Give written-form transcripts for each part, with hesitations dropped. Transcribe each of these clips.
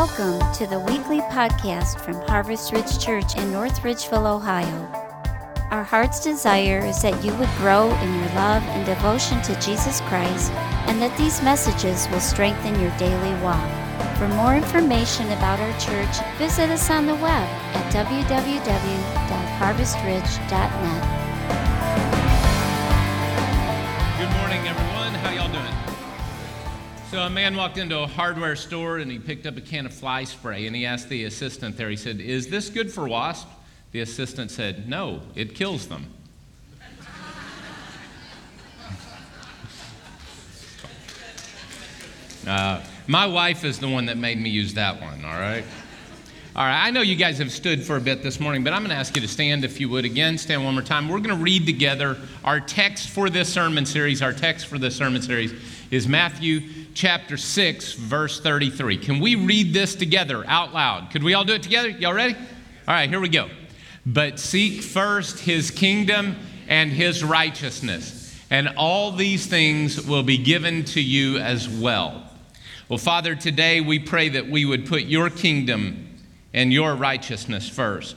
Welcome to the weekly podcast from Harvest Ridge Church in North Ridgeville, Ohio. Our heart's desire is that you would grow in your love and devotion to Jesus Christ, and that these messages will strengthen your daily walk. For more information about our church, visit us on the web at www.harvestridge.net. Good morning, everyone. How y'all doing? So a man walked into a hardware store and he picked up a can of fly spray and he asked the assistant there, he said, "Is this good for wasps?" The assistant said, "No, it kills them." My wife is the one that made me use that one, all right? All right, I know you guys have stood for a bit this morning, but I'm going to ask you to stand if you would again. Stand one more time. We're going to read together our text for this sermon series. Our text for this sermon series is Matthew chapter 6, verse 33. Can we read this together out loud? Could we all do it together? Y'all ready? All right, here we go. "But seek first his kingdom and his righteousness, and all these things will be given to you as well." Well, Father, today we pray that we would put your kingdom and your righteousness first.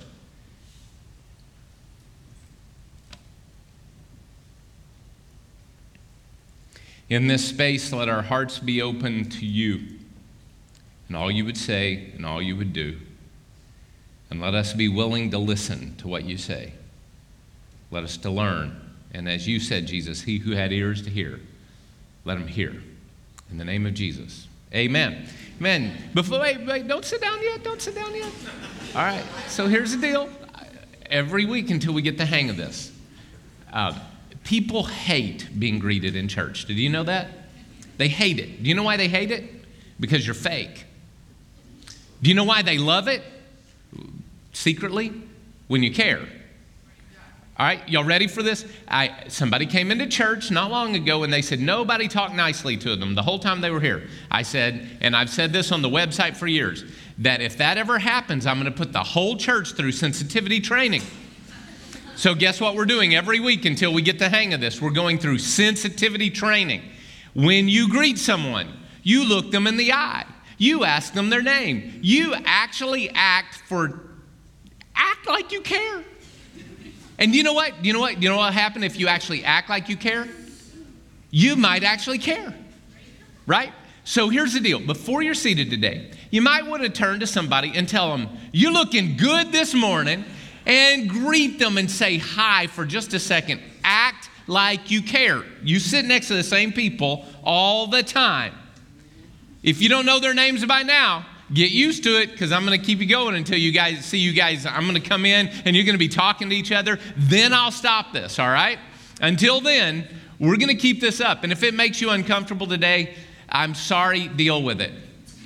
In this space, let our hearts be open to you and all you would say and all you would do. And let us be willing to listen to what you say. Let us to learn. And as you said, Jesus, he who had ears to hear, let him hear. In the name of Jesus, amen. Amen. Wait, don't sit down yet. Don't sit down yet. All right, so here's the deal. Every week until we get the hang of this, people hate being greeted in church. Did you know that? They hate it. Do you know why they hate it? Because you're fake. Do you know why they love it? Secretly, when you care. All right, y'all ready for this? Somebody came into church not long ago and they said nobody talked nicely to them the whole time they were here. I said, and I've said this on the website for years, that if that ever happens, I'm going to put the whole church through sensitivity training. So guess what we're doing every week until we get the hang of this? We're going through sensitivity training. When you greet someone, you look them in the eye. You ask them their name. You actually act like you care. And you know what? You know what will happen if you actually act like you care? You might actually care, right? So here's the deal. Before you're seated today, you might want to turn to somebody and tell them, "You're looking good this morning," and greet them and say hi for just a second. Act like you care. You sit next to the same people all the time. If you don't know their names by now, get used to it, because I'm going to keep you going until you guys see you guys. I'm going to come in and you're going to be talking to each other. Then I'll stop this, all right? Until then, we're going to keep this up. And if it makes you uncomfortable today, I'm sorry, deal with it.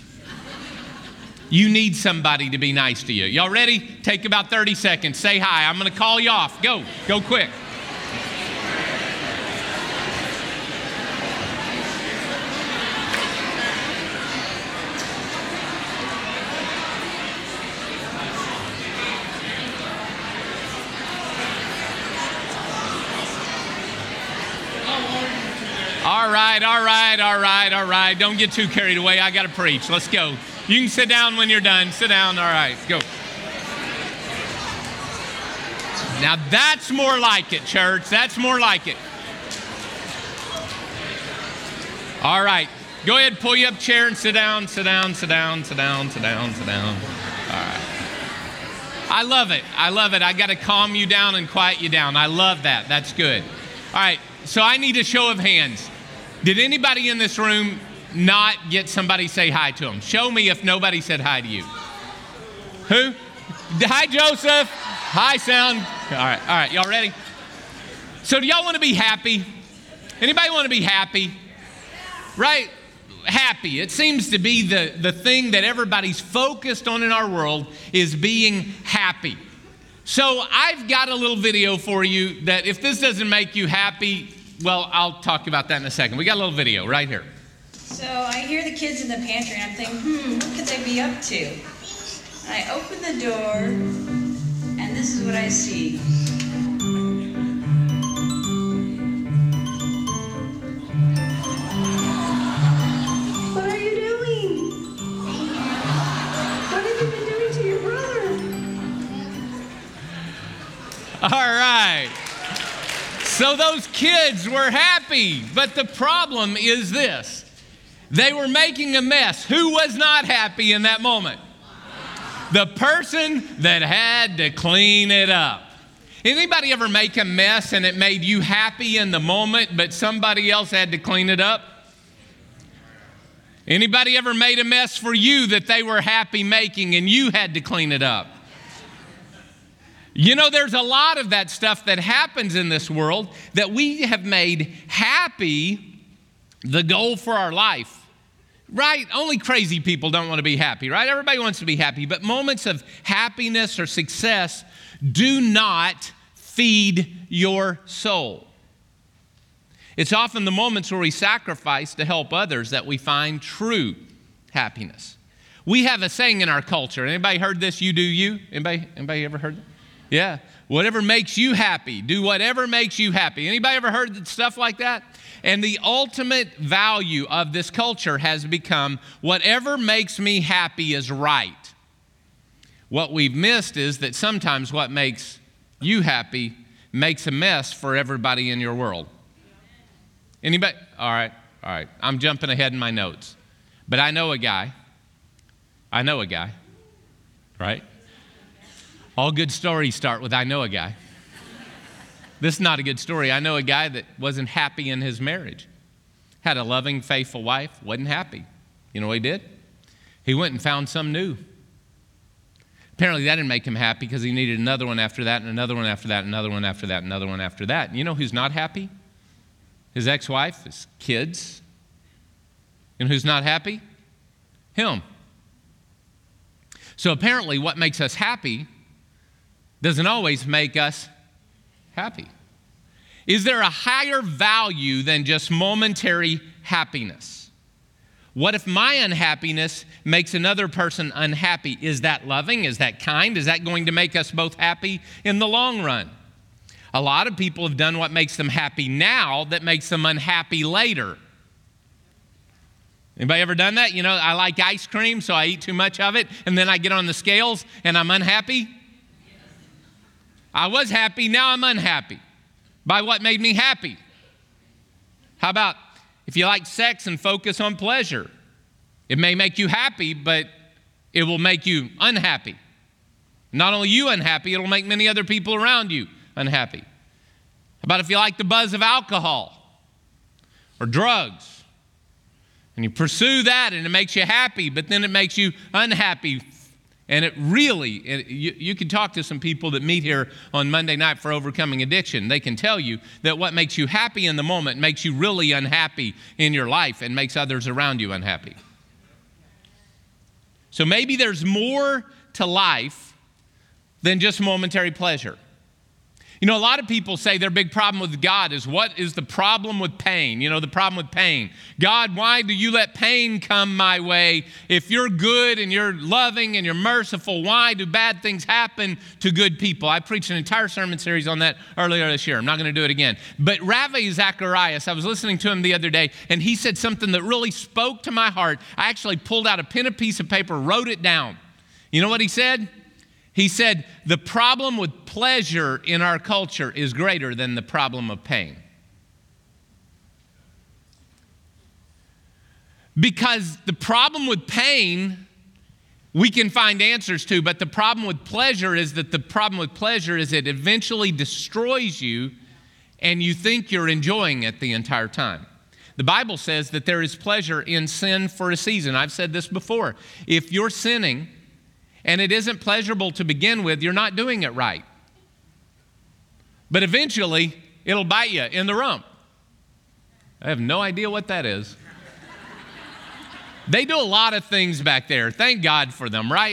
You need somebody to be nice to you. Y'all ready? Take about 30 seconds. Say hi. I'm going to call you off. Go quick. All right. Don't get too carried away. I got to preach. Let's go. You can sit down when you're done. Sit down. All right, go. Now that's more like it, church. That's more like it. All right. Go ahead, pull you up a chair and sit down. All right. I love it. I got to calm you down and quiet you down. I love that. That's good. All right. So I need a show of hands. Did anybody in this room not get somebody say hi to them? Show me if nobody said hi to you. Who? Hi, Joseph. Hi, Sound. All right. Y'all ready? So do y'all want to be happy? Anybody want to be happy? Right? Happy. It seems to be the thing that everybody's focused on in our world is being happy. So I've got a little video for you that if this doesn't make you happy, well, I'll talk about that in a second. We got a little video right here. So I hear the kids in the pantry and I'm thinking, what could they be up to? And I open the door and this is what I see. What are you doing? So those kids were happy, but the problem is this. They were making a mess. Who was not happy in that moment? The person that had to clean it up. Anybody ever make a mess and it made you happy in the moment, but somebody else had to clean it up? Anybody ever made a mess for you that they were happy making and you had to clean it up? You know, there's a lot of that stuff that happens in this world that we have made happy the goal for our life. Right? Only crazy people don't want to be happy, right? Everybody wants to be happy, but moments of happiness or success do not feed your soul. It's often the moments where we sacrifice to help others that we find true happiness. We have a saying in our culture. Anybody heard this? You do you? Anybody ever heard that? Yeah. Whatever makes you happy. Do whatever makes you happy. Anybody ever heard stuff like that? And the ultimate value of this culture has become whatever makes me happy is right. What we've missed is that sometimes what makes you happy makes a mess for everybody in your world. Anybody? All right. I'm jumping ahead in my notes. But I know a guy, right? All good stories start with I know a guy. This is not a good story. I know a guy that wasn't happy in his marriage. Had a loving, faithful wife, wasn't happy. You know what he did? He went and found some new. Apparently that didn't make him happy because he needed another one after that and another one after that, another one after that, another one after that. And you know who's not happy? His ex-wife, his kids. And who's not happy? Him. So apparently what makes us happy doesn't always make us happy. Is there a higher value than just momentary happiness? What if my unhappiness makes another person unhappy? Is that loving? Is that kind? Is that going to make us both happy in the long run? A lot of people have done what makes them happy now that makes them unhappy later. Anybody ever done that? You know, I like ice cream, so I eat too much of it, and then I get on the scales and I'm unhappy. I was happy, now I'm unhappy by what made me happy. How about if you like sex and focus on pleasure? It may make you happy, but it will make you unhappy. Not only you unhappy, it'll make many other people around you unhappy. How about if you like the buzz of alcohol or drugs and you pursue that and it makes you happy, but then it makes you unhappy. And you can talk to some people that meet here on Monday night for overcoming addiction. They can tell you that what makes you happy in the moment makes you really unhappy in your life and makes others around you unhappy. So maybe there's more to life than just momentary pleasure. You know, a lot of people say their big problem with God is what is the problem with pain? You know, the problem with pain. God, why do you let pain come my way? If you're good and you're loving and you're merciful, why do bad things happen to good people? I preached an entire sermon series on that earlier this year. I'm not going to do it again. But Ravi Zacharias, I was listening to him the other day, and he said something that really spoke to my heart. I actually pulled out a pen and piece of paper, wrote it down. You know what he said? He said, the problem with pleasure in our culture is greater than the problem of pain. Because the problem with pain, we can find answers to, but the problem with pleasure is that it eventually destroys you and you think you're enjoying it the entire time. The Bible says that there is pleasure in sin for a season. I've said this before. If you're sinning, and it isn't pleasurable to begin with, you're not doing it right. But eventually, it'll bite you in the rump. I have no idea what that is. They do a lot of things back there. Thank God for them, right?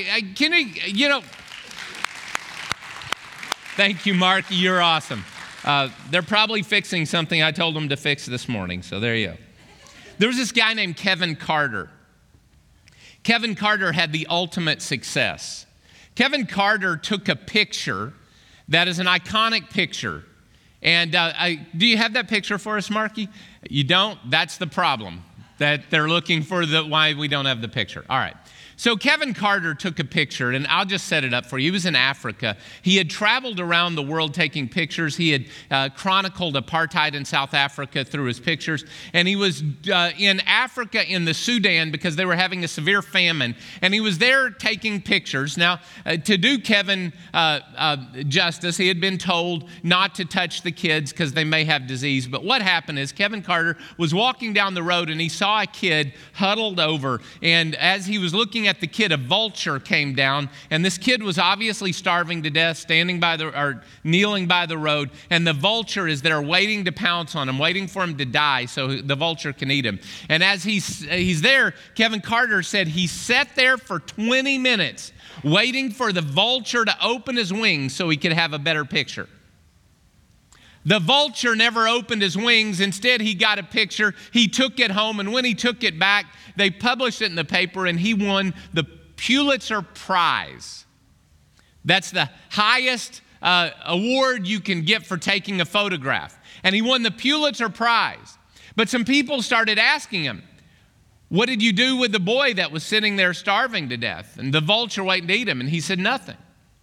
Thank you, Marky. You're awesome. They're probably fixing something I told them to fix this morning, so there you go. There was this guy named Kevin Carter. Kevin Carter had the ultimate success. Kevin Carter took a picture that is an iconic picture. And do you have that picture for us, Marky? You don't? That's the problem, that they're looking for why we don't have the picture. All right. So Kevin Carter took a picture, and I'll just set it up for you. He was in Africa. He had traveled around the world taking pictures. He had chronicled apartheid in South Africa through his pictures. And he was in Africa in the Sudan because they were having a severe famine. And he was there taking pictures. Now, to do Kevin justice, he had been told not to touch the kids because they may have disease. But what happened is Kevin Carter was walking down the road, and he saw a kid huddled over. And as he was looking at the kid, a vulture came down, and this kid was obviously starving to death, kneeling by the road, and the vulture is there waiting to pounce on him, waiting for him to die so the vulture can eat him. And as he's there, Kevin Carter said he sat there for 20 minutes waiting for the vulture to open his wings so he could have a better picture. The vulture never opened his wings. Instead, he got a picture. He took it home, and when he took it back, they published it in the paper, and he won the Pulitzer Prize. That's the highest award you can get for taking a photograph. And he won the Pulitzer Prize. But some people started asking him, what did you do with the boy that was sitting there starving to death and the vulture waiting to eat him? And he said, nothing.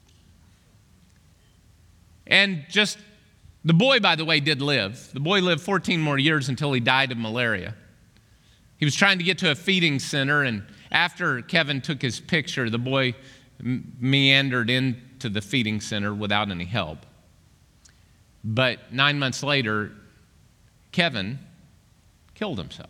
And the boy, by the way, did live. The boy lived 14 more years until he died of malaria. He was trying to get to a feeding center, and after Kevin took his picture, the boy meandered into the feeding center without any help. But 9 months later, Kevin killed himself.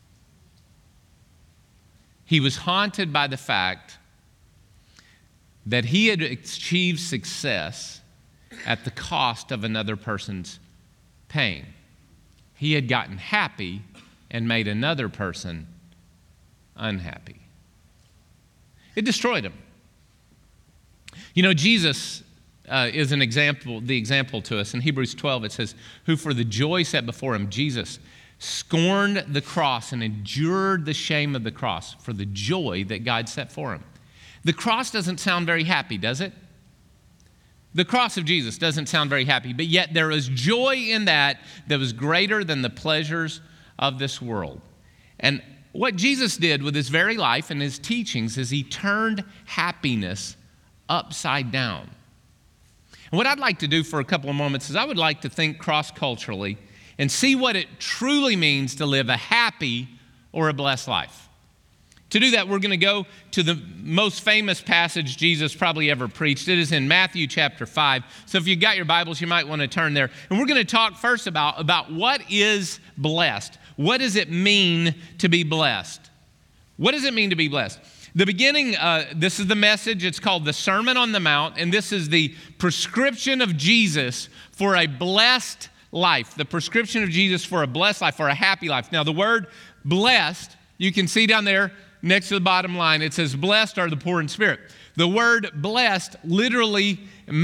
He was haunted by the fact that he had achieved success at the cost of another person's pain. He had gotten happy and made another person unhappy. It destroyed him. You know, Jesus is the example to us. In Hebrews 12, it says, who for the joy set before him, Jesus, scorned the cross and endured the shame of the cross for the joy that God set for him. The cross doesn't sound very happy, does it? The cross of Jesus doesn't sound very happy, but yet there is joy in that was greater than the pleasures of this world. And what Jesus did with his very life and his teachings is he turned happiness upside down. And what I'd like to do for a couple of moments is I would like to think cross-culturally and see what it truly means to live a happy or a blessed life. To do that, we're going to go to the most famous passage Jesus probably ever preached. It is in Matthew chapter 5. So if you've got your Bibles, you might want to turn there. And we're going to talk first about what is blessed. What does it mean to be blessed? What does it mean to be blessed? The beginning, this is the message. It's called the Sermon on the Mount, and this is the prescription of Jesus for a blessed life. The prescription of Jesus for a blessed life, for a happy life. Now, the word blessed, you can see down there next to the bottom line, it says, blessed are the poor in spirit. The word blessed, literally,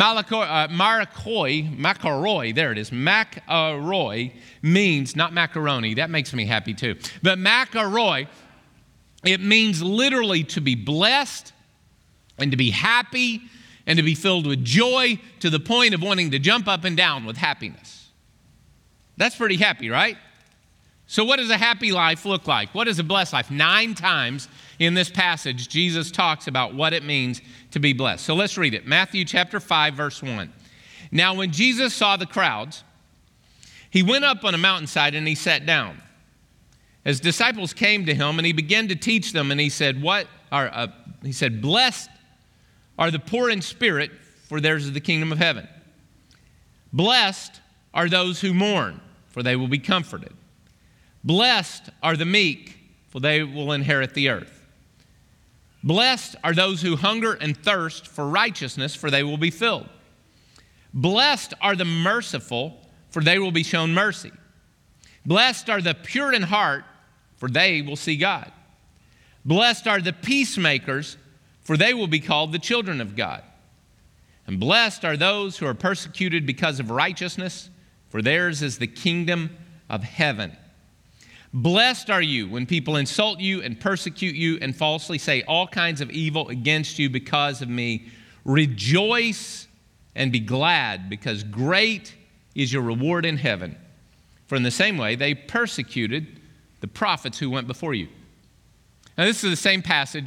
makaroi, there it is, makaroi means, not macaroni, that makes me happy too, but makaroi, it means literally to be blessed and to be happy and to be filled with joy to the point of wanting to jump up and down with happiness. That's pretty happy, right? So what does a happy life look like? What is a blessed life? 9 times in this passage, Jesus talks about what it means to be blessed. So let's read it. Matthew chapter 5, verse 1. Now when Jesus saw the crowds, he went up on a mountainside and he sat down. His disciples came to him and he began to teach them, and he said, blessed are the poor in spirit, for theirs is the kingdom of heaven. Blessed are those who mourn, for they will be comforted. Blessed are the meek, for they will inherit the earth. Blessed are those who hunger and thirst for righteousness, for they will be filled. Blessed are the merciful, for they will be shown mercy. Blessed are the pure in heart, for they will see God. Blessed are the peacemakers, for they will be called the children of God. And blessed are those who are persecuted because of righteousness, for theirs is the kingdom of heaven. Blessed are you when people insult you and persecute you and falsely say all kinds of evil against you because of me. Rejoice and be glad, because great is your reward in heaven. For in the same way, they persecuted the prophets who went before you. Now, this is the same passage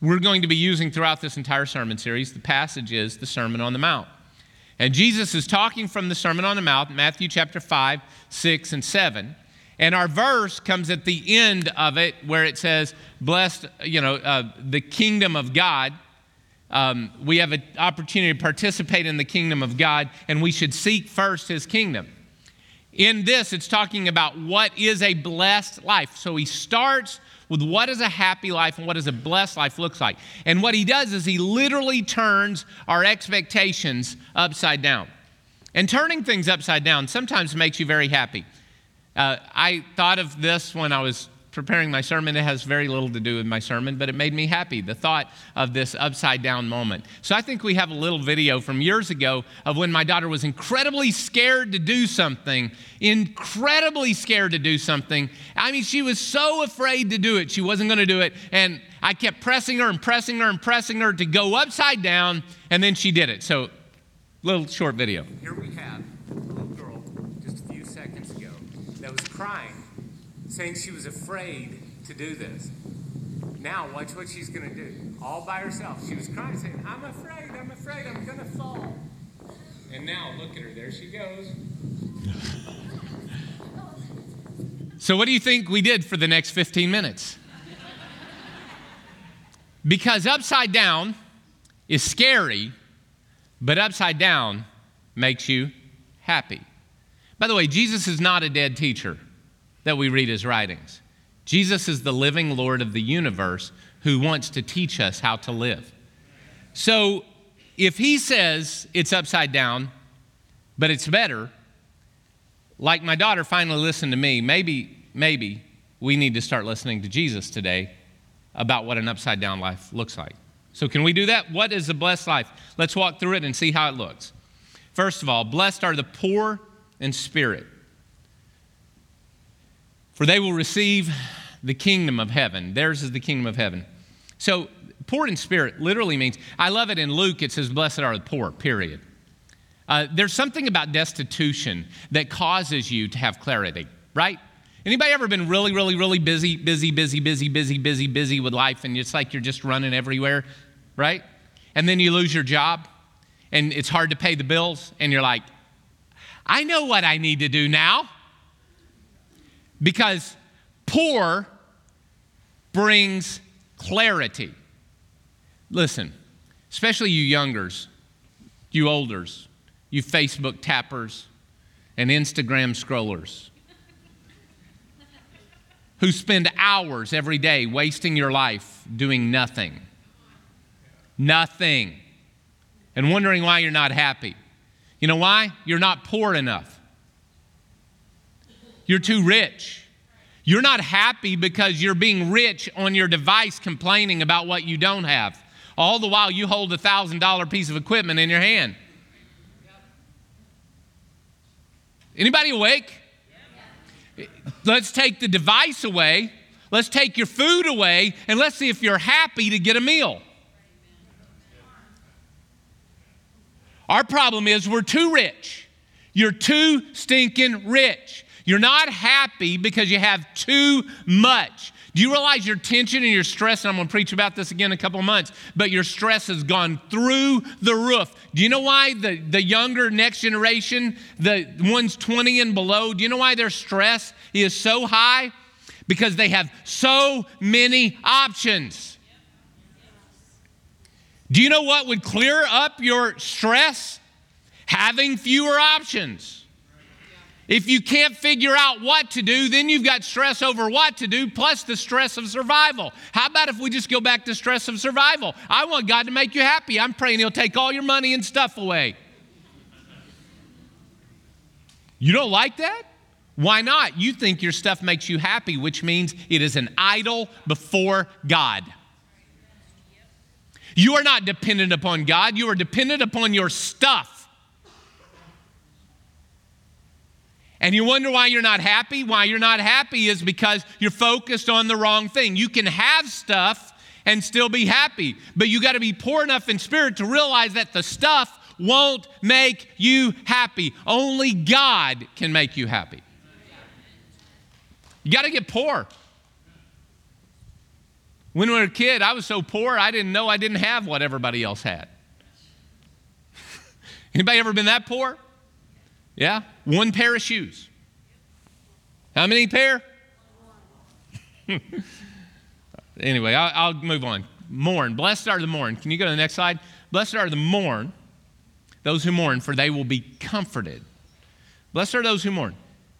we're going to be using throughout this entire sermon series. The passage is the Sermon on the Mount. And Jesus is talking from the Sermon on the Mount, Matthew chapter 5, 6, and 7. And our verse comes at the end of it where it says, blessed, the kingdom of God. We have an opportunity to participate in the kingdom of God, and we should seek first his kingdom. In this, it's talking about what is a blessed life. So he starts with what is a happy life and what does a blessed life looks like. And what he does is he literally turns our expectations upside down. And turning things upside down sometimes makes you very happy. I thought of this when I was preparing my sermon. It has very little to do with my sermon, but it made me happy, the thought of this upside down moment. So I think we have a little video from years ago of when my daughter was incredibly scared to do something. I mean, she was so afraid to do it. She wasn't going to do it. And I kept pressing her to go upside down, and then she did it. So, little short video. Here we have a little girl just a few seconds ago that was crying, saying she was afraid to do this. Now, watch what she's going to do. All by herself. She was crying, saying, I'm afraid, I'm going to fall. And now, look at her. There she goes. So what do you think we did for the next 15 minutes? Because upside down is scary, but upside down makes you happy. By the way, Jesus is not a dead teacher that we read his writings. Jesus is the living Lord of the universe who wants to teach us how to live. So if he says it's upside down, but it's better, like my daughter finally listened to me, maybe we need to start listening to Jesus today about what an upside down life looks like. So can we do that? What is a blessed life? Let's walk through it and see how it looks. First of all, blessed are the poor in spirit, for they will receive the kingdom of heaven. Theirs is the kingdom of heaven. So poor in spirit literally means, I love it in Luke, it says, blessed are the poor, period. There's something about destitution that causes you to have clarity, right? Anybody ever been really, really, really busy with life, and it's like you're just running everywhere, right? And then you lose your job, and it's hard to pay the bills, and you're like, I know what I need to do now. Because poor brings clarity. Listen, especially you youngers, you olders, you Facebook tappers and Instagram scrollers who spend hours every day wasting your life doing nothing. Nothing. And wondering why you're not happy. You know why? You're not poor enough. You're too rich. You're not happy because you're being rich on your device complaining about what you don't have. All the while you hold a $1,000 piece of equipment in your hand. Anybody awake? Let's take the device away. Let's take your food away, and let's see if you're happy to get a meal. Our problem is we're too rich. You're too stinking rich. You're not happy because you have too much. Do you realize your tension and your stress, and I'm going to preach about this again in a couple of months, but your stress has gone through the roof. Do you know why the younger next generation, the ones 20 and below, do you know why their stress is so high? Because they have so many options. Do you know what would clear up your stress? Having fewer options. If you can't figure out what to do, then you've got stress over what to do, plus the stress of survival. How about if we just go back to stress of survival? I want God to make you happy. I'm praying he'll take all your money and stuff away. You don't like that? Why not? You think your stuff makes you happy, which means it is an idol before God. You are not dependent upon God. You are dependent upon your stuff. And you wonder why you're not happy? Why you're not happy is because you're focused on the wrong thing. You can have stuff and still be happy, but you got to be poor enough in spirit to realize that the stuff won't make you happy. Only God can make you happy. You got to get poor. When we were a kid, I was so poor, I didn't know I didn't have what everybody else had. Anybody ever been that poor? Yeah? 1 pair of shoes. How many pair? Anyway, I'll move on. Mourn. Blessed are the mourn. Can you go to the next slide? Blessed are the mourn, those who mourn, for they will be comforted. Blessed are those who mourn.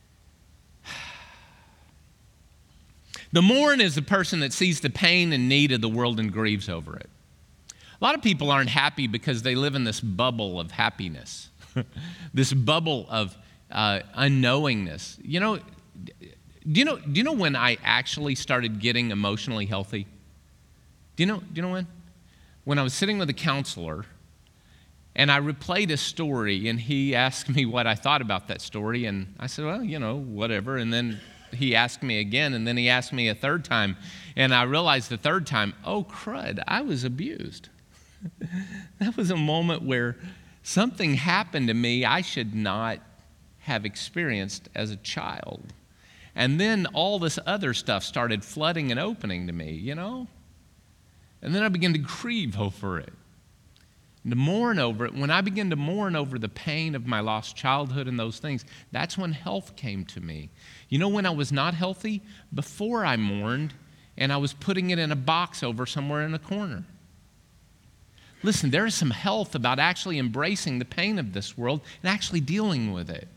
The mourn is the person that sees the pain and need of the world and grieves over it. A lot of people aren't happy because they live in this bubble of happiness, this bubble of unknowingness. Do you know when I actually started getting emotionally healthy? Do you know when? When I was sitting with a counselor, and I replayed a story, and he asked me what I thought about that story, and I said, well, whatever, and then he asked me again, and then he asked me a third time, and I realized the third time, oh, crud, I was abused. That was a moment where something happened to me I should not have experienced as a child. And then all this other stuff started flooding and opening to me, And then I began to grieve over it, and to mourn over it. When I began to mourn over the pain of my lost childhood and those things, that's when health came to me. When I was not healthy? Before I mourned, and I was putting it in a box over somewhere in a corner. Listen, there is some health about actually embracing the pain of this world and actually dealing with it.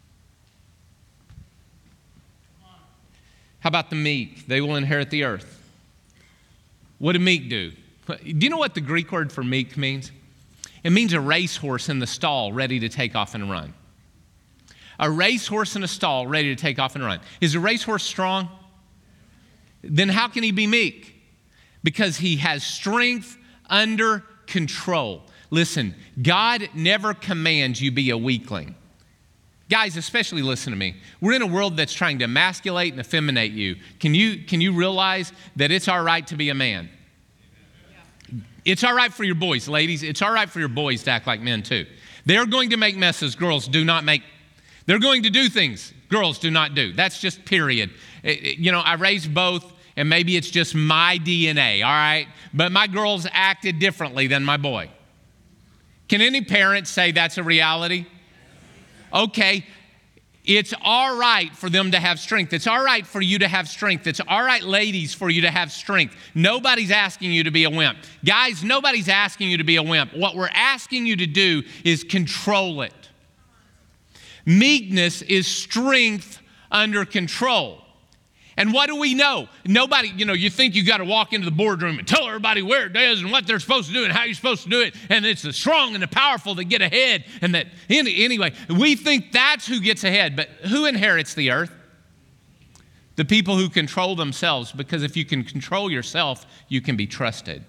How about the meek? They will inherit the earth. What do meek do? Do you know what the Greek word for meek means? It means a racehorse in the stall ready to take off and run. A racehorse in a stall ready to take off and run. Is a racehorse strong? Then how can he be meek? Because he has strength under control. Listen, God never commands you be a weakling. Guys, especially listen to me. We're in a world that's trying to emasculate and effeminate you. Can you realize that it's all right to be a man? It's all right for your boys, ladies. It's all right for your boys to act like men too. They're going to make messes girls do not make. They're going to do things girls do not do. That's just period. I raised both, and maybe it's just my DNA, all right? But my girls acted differently than my boy. Can any parent say that's a reality? Okay, it's all right for them to have strength. It's all right for you to have strength. It's all right, ladies, for you to have strength. Nobody's asking you to be a wimp. Guys, nobody's asking you to be a wimp. What we're asking you to do is control it. Meekness is strength under control. And what do we know? Nobody, you think you got to walk into the boardroom and tell everybody where it is and what they're supposed to do and how you're supposed to do it. And it's the strong and the powerful that get ahead. And that, anyway, we think that's who gets ahead. But who inherits the earth? The people who control themselves. Because if you can control yourself, you can be trusted.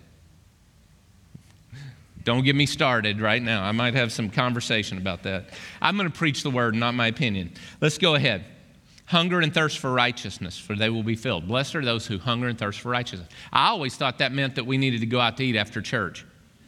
Don't get me started right now. I might have some conversation about that. I'm going to preach the word, not my opinion. Let's go ahead. Hunger and thirst for righteousness, for they will be filled. Blessed are those who hunger and thirst for righteousness. I always thought that meant that we needed to go out to eat after church.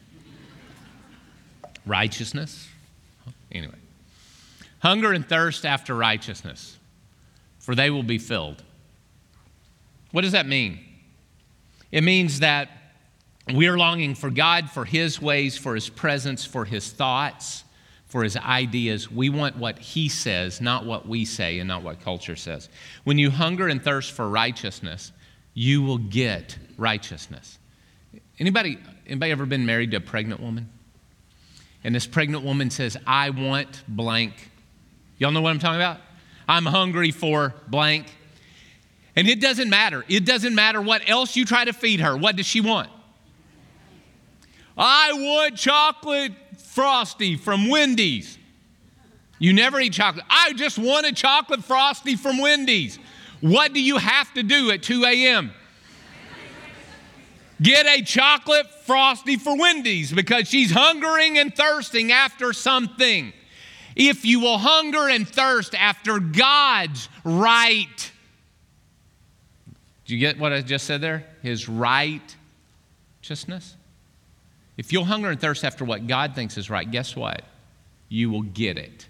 Righteousness? Anyway. Hunger and thirst after righteousness, for they will be filled. What does that mean? It means that we are longing for God, for His ways, for His presence, for His thoughts, for His ideas. We want what He says, not what we say and not what culture says. When you hunger and thirst for righteousness, you will get righteousness. Anybody ever been married to a pregnant woman? And this pregnant woman says, I want blank. Y'all know what I'm talking about? I'm hungry for blank. And it doesn't matter. It doesn't matter what else you try to feed her. What does she want? I want chocolate Frosty from Wendy's. You never eat chocolate. I just want a chocolate Frosty from Wendy's. What do you have to do at 2 a.m.? Get a chocolate Frosty for Wendy's because she's hungering and thirsting after something. If you will hunger and thirst after God's right. Do you get what I just said there? His righteousness. If you'll hunger and thirst after what God thinks is right, guess what? You will get it.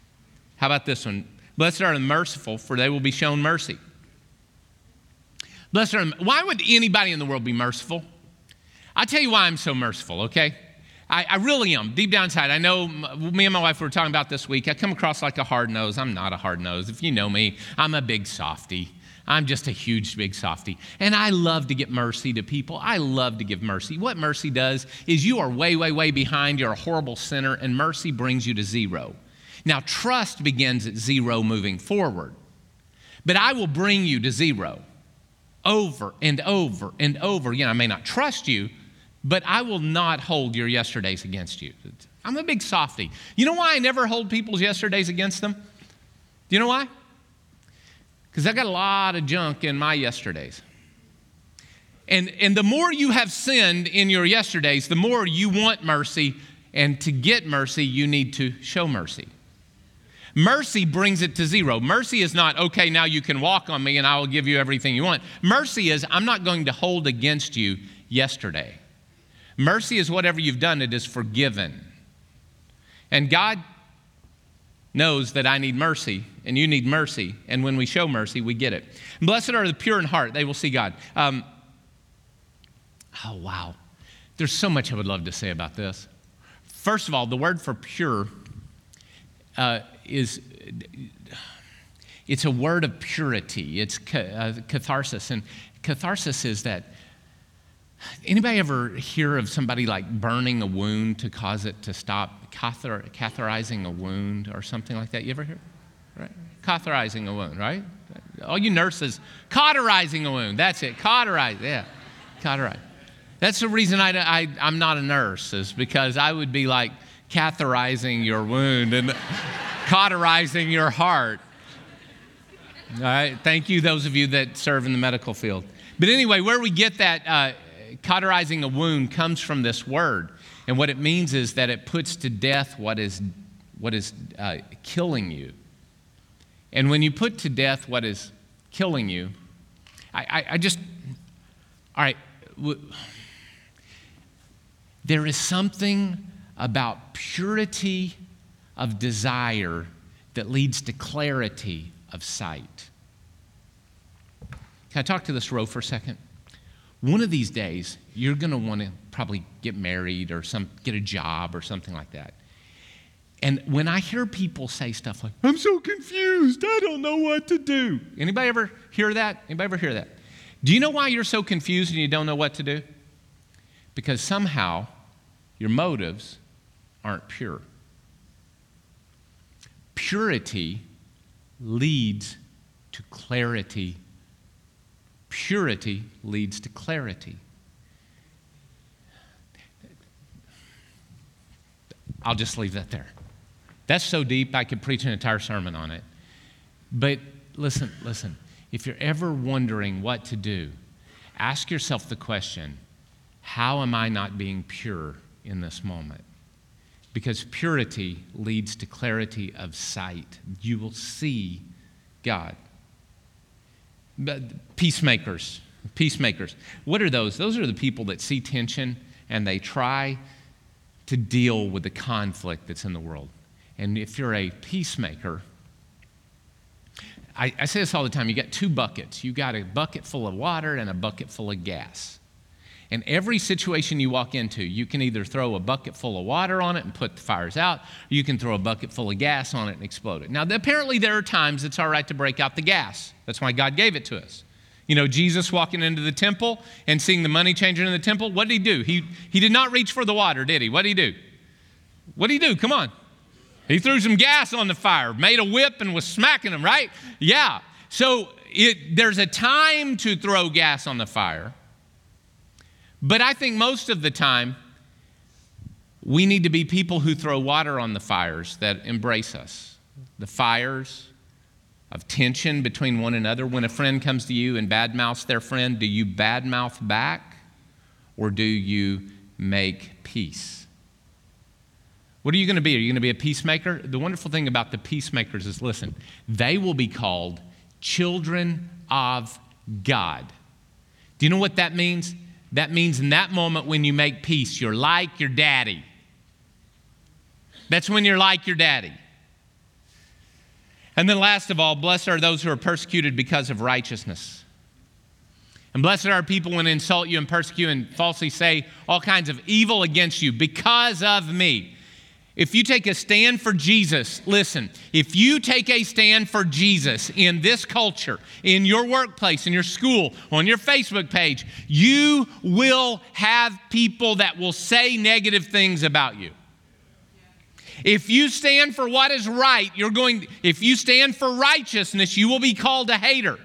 How about this one? Blessed are the merciful, for they will be shown mercy. Blessed are, why would anybody in the world be merciful? I'll tell you why I'm so merciful, okay? I really am, deep down inside. I know me and my wife were talking about this week. I come across like a hard nose. I'm not a hard nose. If you know me, I'm a big softy. I'm just a huge, big softy. And I love to get mercy to people. I love to give mercy. What mercy does is you are way, way, way behind. You're a horrible sinner, and mercy brings you to zero. Now, trust begins at zero moving forward. But I will bring you to zero over and over and over again. I may not trust you, but I will not hold your yesterdays against you. I'm a big softy. You know why I never hold people's yesterdays against them? Do you know why? Because I got a lot of junk in my yesterdays. And the more you have sinned in your yesterdays, the more you want mercy. And to get mercy, you need to show mercy. Mercy brings it to zero. Mercy is not, okay, now you can walk on me and I will give you everything you want. Mercy is, I'm not going to hold against you yesterday. Mercy is whatever you've done, it is forgiven. And God knows that I need mercy and you need mercy. And when we show mercy, we get it. And blessed are the pure in heart, they will see God. Oh, wow. There's so much I would love to say about this. First of all, the word for pure it's a word of purity. It's catharsis. And catharsis is that, anybody ever hear of somebody like burning a wound to cause it to stop? Catheterizing a wound or something like that. You ever hear? Right? Catheterizing a wound, right? All you nurses, cauterizing a wound. That's it. Cauterize. Yeah. Cauterize. That's the reason I'm not a nurse, is because I would be like catheterizing your wound and cauterizing your heart. All right. Thank you, those of you that serve in the medical field. But anyway, where we get that cauterizing a wound comes from this word. And what it means is that it puts to death what is killing you. And when you put to death what is killing you, there is something about purity of desire that leads to clarity of sight. Can I talk to this row for a second? One of these days, you're going to want to probably get married or get a job or something like that. And when I hear people say stuff like, I'm so confused, I don't know what to do. Anybody ever hear that? Anybody ever hear that? Do you know why you're so confused and you don't know what to do? Because somehow your motives aren't pure. Purity leads to clarity. Purity leads to clarity. I'll just leave that there. That's so deep, I could preach an entire sermon on it. But listen. If you're ever wondering what to do, ask yourself the question, how am I not being pure in this moment? Because purity leads to clarity of sight. You will see God. But peacemakers. What are those? Those are the people that see tension and they try to deal with the conflict that's in the world. And if you're a peacemaker, I say this all the time, you got two buckets. You got a bucket full of water and a bucket full of gas. And every situation you walk into, you can either throw a bucket full of water on it and put the fires out, or you can throw a bucket full of gas on it and explode it. Now, apparently there are times it's all right to break out the gas. That's why God gave it to us. You know, Jesus walking into the temple and seeing the money changer in the temple, what did he do? He did not reach for the water, did he? What did he do? What did he do? Come on. He threw some gas on the fire, made a whip and was smacking them, right? Yeah. So there's a time to throw gas on the fire. But I think most of the time, we need to be people who throw water on the fires that embrace us. The fires of tension between one another. When a friend comes to you and badmouths their friend, do you badmouth back or do you make peace? What are you going to be? Are you going to be a peacemaker? The wonderful thing about the peacemakers is, listen, they will be called children of God. Do you know what that means? That means in that moment when you make peace, you're like your daddy. That's when you're like your daddy. And then last of all, blessed are those who are persecuted because of righteousness. And blessed are people when they insult you and persecute you and falsely say all kinds of evil against you because of me. If you take a stand for Jesus, listen, if you take a stand for Jesus in this culture, in your workplace, in your school, on your Facebook page, you will have people that will say negative things about you. If you stand for what is right, if you stand for righteousness, you will be called a hater.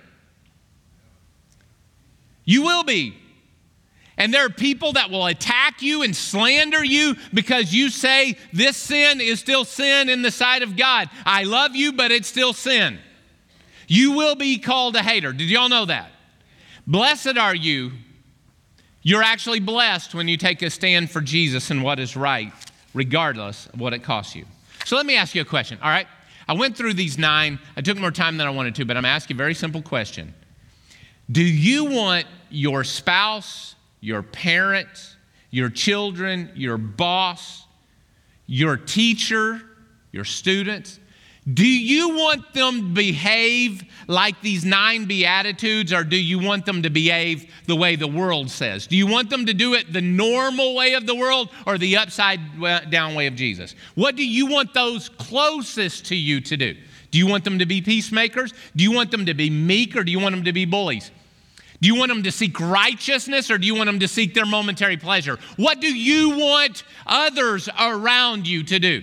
You will be. And there are people that will attack you and slander you because you say this sin is still sin in the sight of God. I love you, but it's still sin. You will be called a hater. Did y'all know that? Blessed are you. You're actually blessed when you take a stand for Jesus and what is right, regardless of what it costs you. So let me ask you a question, all right? I went through these 9. I took more time than I wanted to, but I'm asking a very simple question. Do you want your spouse, your parents, your children, your boss, your teacher, your students, do you want them to behave like these 9 Beatitudes, or do you want them to behave the way the world says? Do you want them to do it the normal way of the world or the upside down way of Jesus? What do you want those closest to you to do? Do you want them to be peacemakers? Do you want them to be meek, or do you want them to be bullies? Do you want them to seek righteousness, or do you want them to seek their momentary pleasure? What do you want others around you to do?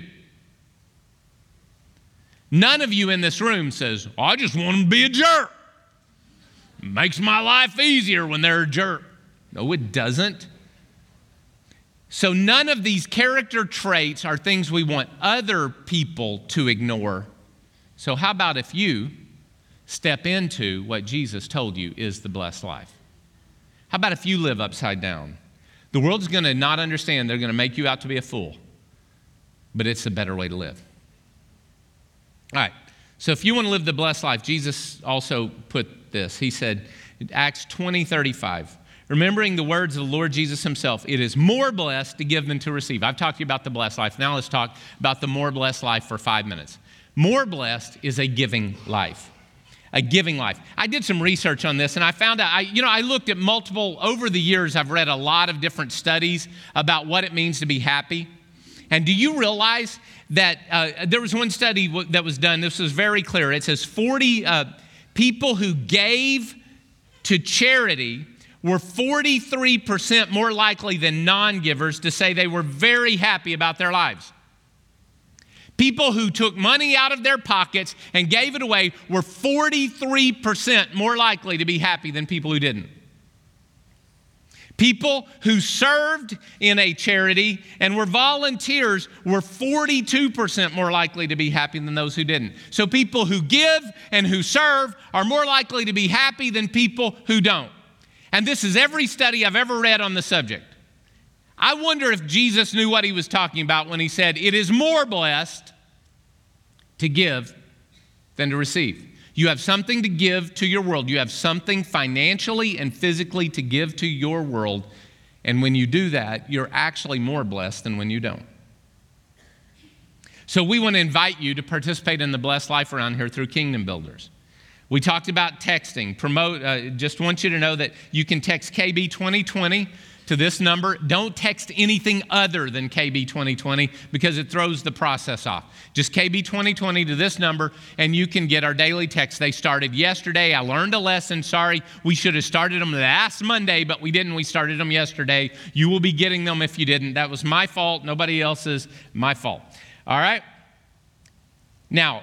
None of you in this room says, I just want them to be a jerk. It makes my life easier when they're a jerk. No, it doesn't. So none of these character traits are things we want other people to ignore. So how about if you step into what Jesus told you is the blessed life? How about if you live upside down? The world's going to not understand. They're going to make you out to be a fool. But it's a better way to live. All right. So if you want to live the blessed life, Jesus also put this. He said, Acts 20:35, remembering the words of the Lord Jesus himself, it is more blessed to give than to receive. I've talked to you about the blessed life. Now let's talk about the more blessed life for 5 minutes. More blessed is a giving life. A giving life. I did some research on this, and I found out, I looked at over the years, I've read a lot of different studies about what it means to be happy. And do you realize that there was one study that was done, this was very clear. It says 40 people who gave to charity were 43% more likely than non-givers to say they were very happy about their lives. People who took money out of their pockets and gave it away were 43% more likely to be happy than people who didn't. People who served in a charity and were volunteers were 42% more likely to be happy than those who didn't. So people who give and who serve are more likely to be happy than people who don't. And this is every study I've ever read on the subject. I wonder if Jesus knew what he was talking about when he said, it is more blessed to give than to receive. You have something to give to your world. You have something financially and physically to give to your world. And when you do that, you're actually more blessed than when you don't. So we want to invite you to participate in the blessed life around here through Kingdom Builders. We talked about texting. Just want you to know that you can text KB 2020 to this number. Don't text anything other than KB 2020 because it throws the process off. Just KB 2020 to this number and you can get our daily text. They started yesterday. I learned a lesson. Sorry, we should have started them last Monday, but we didn't. We started them yesterday. You will be getting them if you didn't. That was my fault. Nobody else's. My fault. All right? Now,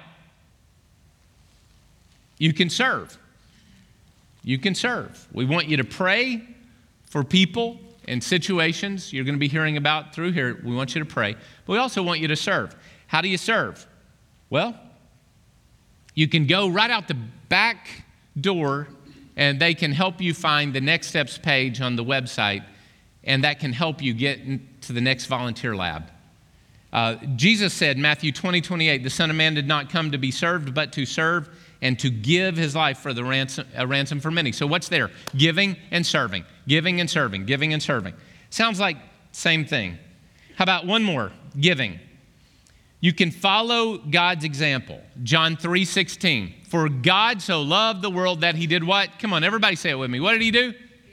you can serve. You can serve. We want you to pray for people and situations you're going to be hearing about through here. We want you to pray. But we also want you to serve. How do you serve? Well, you can go right out the back door and they can help you find the Next Steps page on the website, and that can help you get to the next volunteer lab. Jesus said, Matthew 20:28, the Son of Man did not come to be served, but to serve and to give his life for the ransom for many. So what's there? Giving and serving. Giving and serving. Giving and serving. Sounds like same thing. How about one more? Giving. You can follow God's example. John 3:16. For God so loved the world that he did what? Come on, everybody say it with me. What did he do?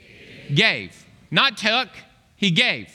Gave. Not took, he gave.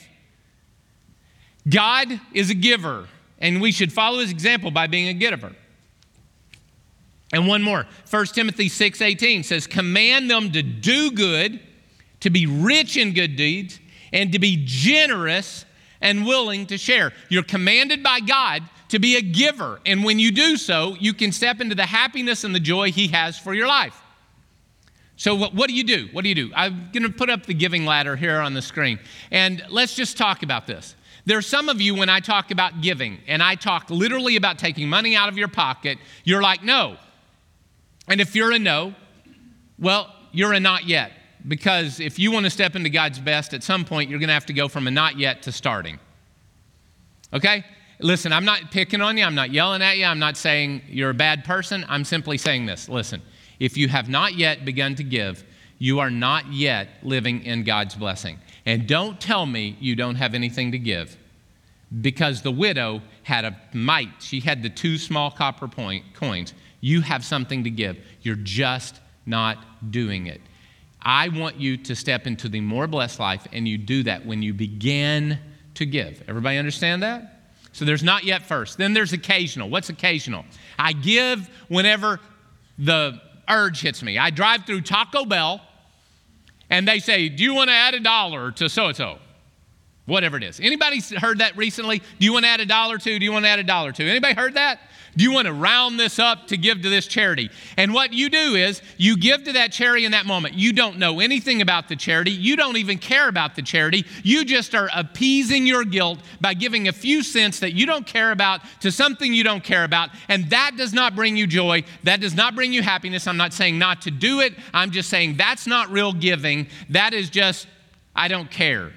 God is a giver, and we should follow his example by being a giver. And one more, 1 Timothy 6:18 says, command them to do good, to be rich in good deeds, and to be generous and willing to share. You're commanded by God to be a giver, and when you do so, you can step into the happiness and the joy he has for your life. So what do you do? What do you do? I'm going to put up the giving ladder here on the screen, and let's just talk about this. There are some of you, when I talk about giving, and I talk literally about taking money out of your pocket, you're like, no. And if you're a no, well, you're a not yet. Because if you want to step into God's best, at some point, you're going to have to go from a not yet to starting. Okay? Listen, I'm not picking on you. I'm not yelling at you. I'm not saying you're a bad person. I'm simply saying this. Listen, if you have not yet begun to give, you are not yet living in God's blessing. And don't tell me you don't have anything to give. Because the widow had a mite. She had the 2 small copper coins. You have something to give. You're just not doing it. I want you to step into the more blessed life, and you do that when you begin to give. Everybody understand that? So there's not yet first. Then there's occasional. What's occasional? I give whenever the urge hits me. I drive through Taco Bell, and they say, do you want to add $1 to so-and-so? Whatever it is. Anybody heard that recently? Do you want to add $1 to? Do you want to add $1 to? Anybody heard that? Do you want to round this up to give to this charity? And what you do is you give to that charity in that moment. You don't know anything about the charity. You don't even care about the charity. You just are appeasing your guilt by giving a few cents that you don't care about to something you don't care about. And that does not bring you joy. That does not bring you happiness. I'm not saying not to do it. I'm just saying that's not real giving. That is just, I don't care.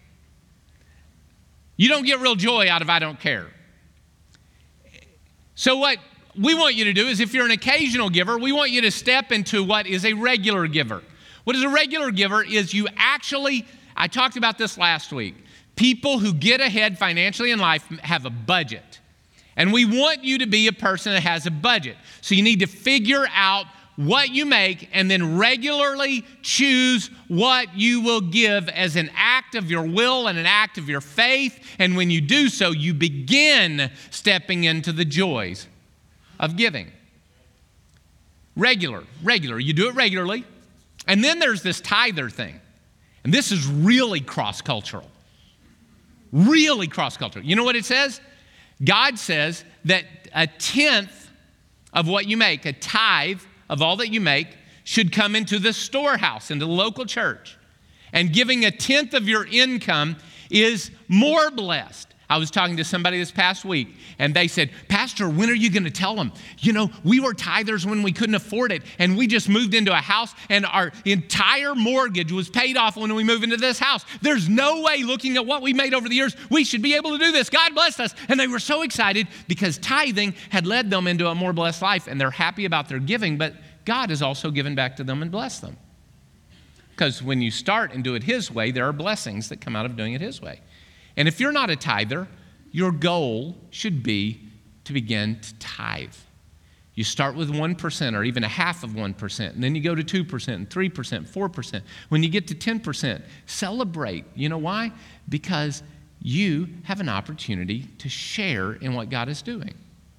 You don't get real joy out of I don't care. So what we want you to do is, if you're an occasional giver, we want you to step into what is a regular giver. What is a regular giver is you actually, I talked about this last week, people who get ahead financially in life have a budget. And we want you to be a person that has a budget. So you need to figure out what you make and then regularly choose what you will give as an act of your will and an act of your faith. And when you do so, you begin stepping into the joys of giving. Regular. You do it regularly. And then there's this tither thing. And this is really cross-cultural. Really cross-cultural. You know what it says? God says that 1/10 of what you make, a tithe of all that you make, should come into the storehouse, into the local church. And giving 1/10 of your income is more blessed. I was talking to somebody this past week, and they said, Pastor, when are you going to tell them? You know, we were tithers when we couldn't afford it, and we just moved into a house, and our entire mortgage was paid off when we moved into this house. There's no way, looking at what we made over the years, we should be able to do this. God blessed us. And they were so excited because tithing had led them into a more blessed life, and they're happy about their giving, but God has also given back to them and blessed them. Because when you start and do it His way, there are blessings that come out of doing it His way. And if you're not a tither, your goal should be to begin to tithe. You start with 1% or even 0.5%, and then you go to 2% and 3%, 4%. When you get to 10%, celebrate. You know why? Because you have an opportunity to share in what God is doing.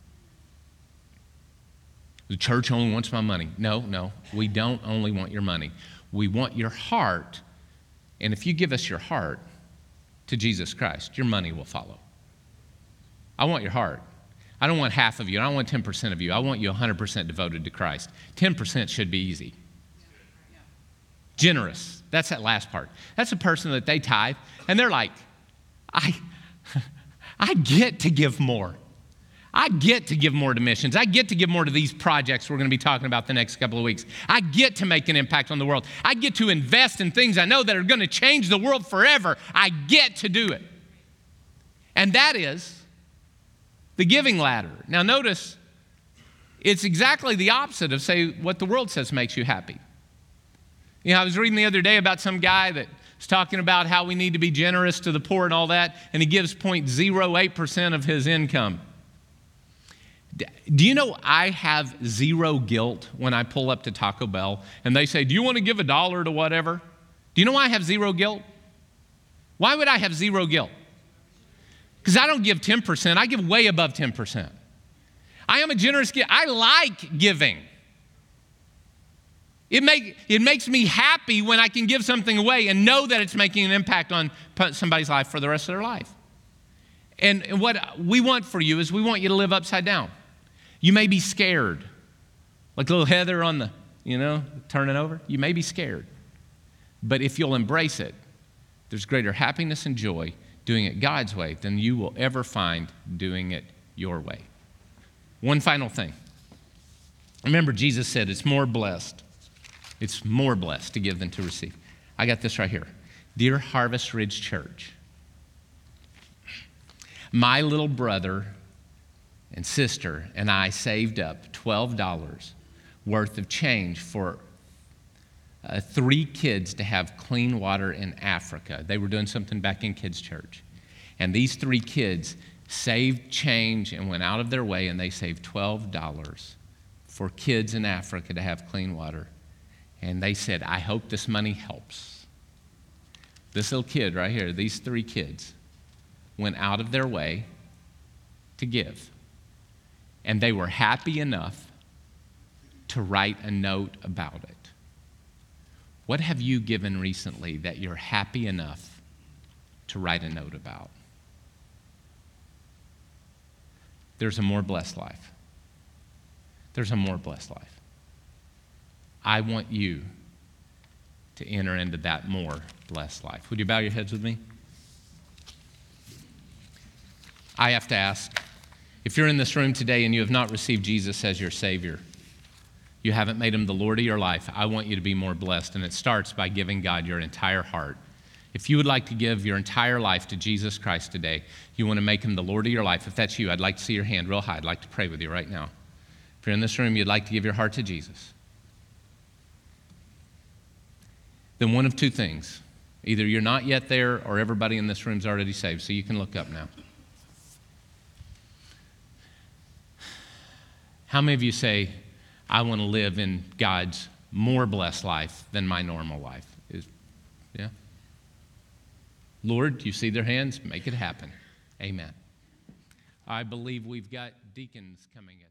The church only wants my money. No, we don't only want your money. We want your heart. And if you give us your heart to Jesus Christ, your money will follow. I want your heart. I don't want half of you. I don't want 10% of you. I want you 100% devoted to Christ. 10% should be easy. Generous. That's that last part. That's a person that they tithe, and they're like, I get to give more. I get to give more to missions. I get to give more to these projects we're going to be talking about the next couple of weeks. I get to make an impact on the world. I get to invest in things I know that are going to change the world forever. I get to do it. And that is the giving ladder. Now notice, it's exactly the opposite of, say, what the world says makes you happy. You know, I was reading the other day about some guy that was talking about how we need to be generous to the poor and all that, and he gives 0.08% of his income. Do you know I have zero guilt when I pull up to Taco Bell and they say, do you want to give $1 to whatever? Do you know why I have zero guilt? Why would I have zero guilt? Because I don't give 10%. I give way above 10%. I am a generous giver. I like giving. It makes me happy when I can give something away and know that it's making an impact on somebody's life for the rest of their life. And what we want for you is we want you to live upside down. You may be scared. Like little Heather on the, turning over. You may be scared. But if you'll embrace it, there's greater happiness and joy doing it God's way than you will ever find doing it your way. One final thing. Remember, Jesus said it's more blessed to give than to receive. I got this right here. Dear Harvest Ridge Church, my little brother and sister and I saved up $12 worth of change for 3 kids to have clean water in Africa. They were doing something back in kids' church. And these 3 kids saved change and went out of their way, and they saved $12 for kids in Africa to have clean water. And they said, I hope this money helps. This little kid right here, these 3 kids, went out of their way to give. And they were happy enough to write a note about it. What have you given recently that you're happy enough to write a note about? There's a more blessed life. There's a more blessed life. I want you to enter into that more blessed life. Would you bow your heads with me? I have to ask, if you're in this room today and you have not received Jesus as your Savior, you haven't made him the Lord of your life, I want you to be more blessed, and it starts by giving God your entire heart. If you would like to give your entire life to Jesus Christ today, you want to make him the Lord of your life, if that's you, I'd like to see your hand real high. I'd like to pray with you right now. If you're in this room, you'd like to give your heart to Jesus, then one of 2 things. Either you're not yet there or everybody in this room is already saved, so you can look up now. How many of you say, I want to live in God's more blessed life than my normal life? Yeah? Lord, you see their hands? Make it happen. Amen. I believe we've got deacons coming in.